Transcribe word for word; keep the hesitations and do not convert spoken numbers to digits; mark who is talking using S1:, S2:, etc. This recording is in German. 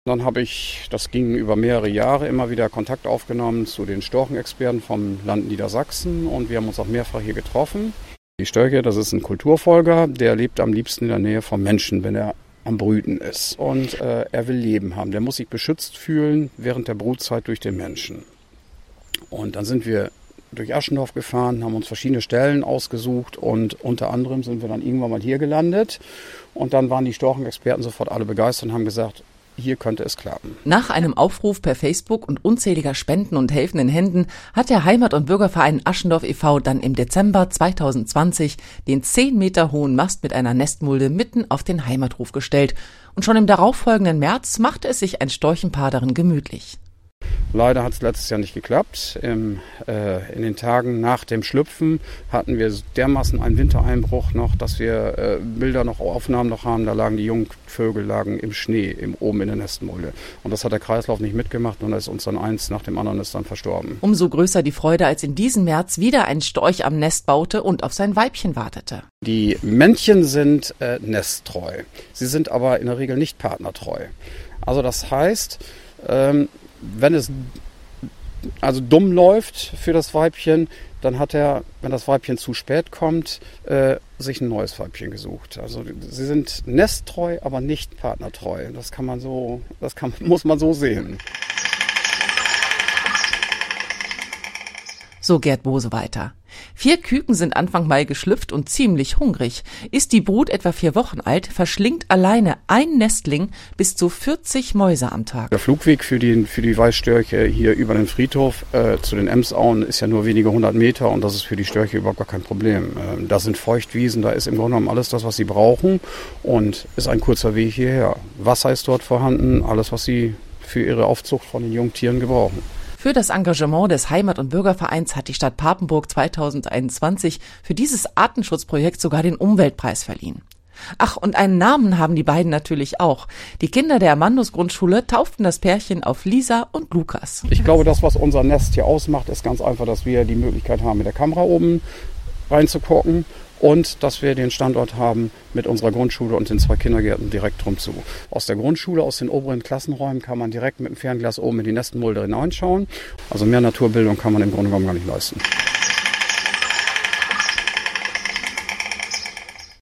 S1: Dann habe ich, das ging über mehrere Jahre, immer wieder Kontakt aufgenommen zu den Storchenexperten vom Land Niedersachsen und wir haben uns auch mehrfach hier getroffen. Die Störche, das ist ein Kulturfolger, der lebt am liebsten in der Nähe vom Menschen, wenn er am Brüten ist. Und äh, er will Leben haben, der muss sich beschützt fühlen während der Brutzeit durch den Menschen. Und dann sind wir durch Aschendorf gefahren, haben uns verschiedene Stellen ausgesucht und unter anderem sind wir dann irgendwann mal hier gelandet. Und dann waren die Storchenexperten sofort alle begeistert und haben gesagt, hier könnte es klappen.
S2: Nach einem Aufruf per Facebook und unzähliger Spenden und helfenden Händen hat der Heimat- und Bürgerverein Aschendorf e V dann im Dezember zweitausendzwanzig den zehn Meter hohen Mast mit einer Nestmulde mitten auf den Heimathof gestellt. Und schon im darauffolgenden März machte es sich ein Storchenpaar darin gemütlich.
S1: Leider hat es letztes Jahr nicht geklappt. Im, äh, in den Tagen nach dem Schlüpfen hatten wir dermaßen einen Wintereinbruch noch, dass wir äh, Bilder noch, Aufnahmen noch haben. Da lagen die Jungvögel lagen im Schnee, im, oben in der Nestmulde. Und das hat der Kreislauf nicht mitgemacht und da ist uns dann eins nach dem anderen ist dann verstorben.
S2: Umso größer die Freude, als in diesem März wieder ein Storch am Nest baute und auf sein Weibchen wartete.
S1: Die Männchen sind äh, nesttreu. Sie sind aber in der Regel nicht partnertreu. Also das heißt, ähm, wenn es also dumm läuft für das Weibchen, dann hat er, wenn das Weibchen zu spät kommt, äh, sich ein neues Weibchen gesucht. Also sie sind nesttreu, aber nicht partnertreu. Das kann man so, das kann, muss man so sehen.
S2: So Gerd Bose weiter. Vier Küken sind Anfang Mai geschlüpft und ziemlich hungrig. Ist die Brut etwa vier Wochen alt, verschlingt alleine ein Nestling bis zu vierzig Mäuse am Tag.
S1: Der Flugweg für die, für die Weißstörche hier über den Friedhof äh, zu den Emsauen ist ja nur wenige hundert Meter und das ist für die Störche überhaupt gar kein Problem. Äh, da sind Feuchtwiesen, da ist im Grunde genommen alles das, was sie brauchen und ist ein kurzer Weg hierher. Wasser ist dort vorhanden, alles, was sie für ihre Aufzucht von den Jungtieren gebrauchen.
S2: Für das Engagement des Heimat- und Bürgervereins hat die Stadt Papenburg zweitausendeinundzwanzig für dieses Artenschutzprojekt sogar den Umweltpreis verliehen. Ach, und einen Namen haben die beiden natürlich auch. Die Kinder der Amandus-Grundschule tauften das Pärchen auf Lisa und Lukas.
S1: Ich glaube, das, was unser Nest hier ausmacht, ist ganz einfach, dass wir die Möglichkeit haben, mit der Kamera oben reinzugucken und dass wir den Standort haben mit unserer Grundschule und den zwei Kindergärten direkt drum zu. Aus der Grundschule, aus den oberen Klassenräumen kann man direkt mit dem Fernglas oben in die Nestmulde hineinschauen. Also mehr Naturbildung kann man im Grunde genommen gar nicht leisten.